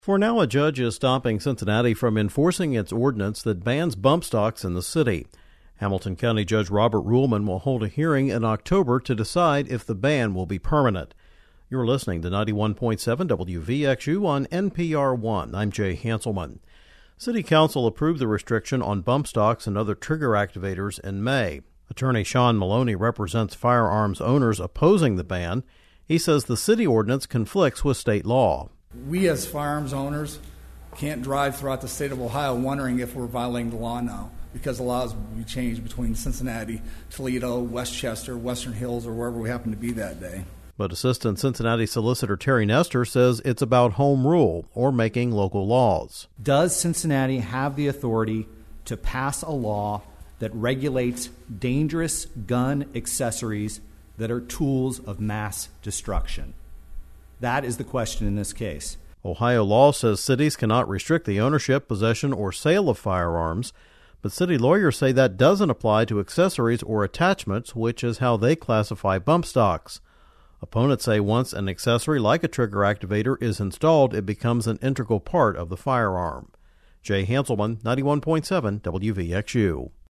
For now, a judge is stopping Cincinnati from enforcing its ordinance that bans bump stocks in the city. Hamilton County Judge Robert Ruhlman will hold a hearing in October to decide if the ban will be permanent. You're listening to 91.7 WVXU on NPR One. I'm Jay Hanselman. City Council approved the restriction on bump stocks and other trigger activators in May. Attorney Sean Maloney represents firearms owners opposing the ban. He says the city ordinance conflicts with state law. We as firearms owners can't drive throughout the state of Ohio wondering if we're violating the law now, because the laws will be changed between Cincinnati, Toledo, Westchester, Western Hills, or wherever we happen to be that day. But Assistant Cincinnati Solicitor Terry Nestor says it's about home rule or making local laws. Does Cincinnati have the authority to pass a law that regulates dangerous gun accessories that are tools of mass destruction? That is the question in this case. Ohio law says cities cannot restrict the ownership, possession, or sale of firearms, but city lawyers say that doesn't apply to accessories or attachments, which is how they classify bump stocks. Opponents say once an accessory like a trigger activator is installed, it becomes an integral part of the firearm. Jay Hanselman, 91.7 WVXU.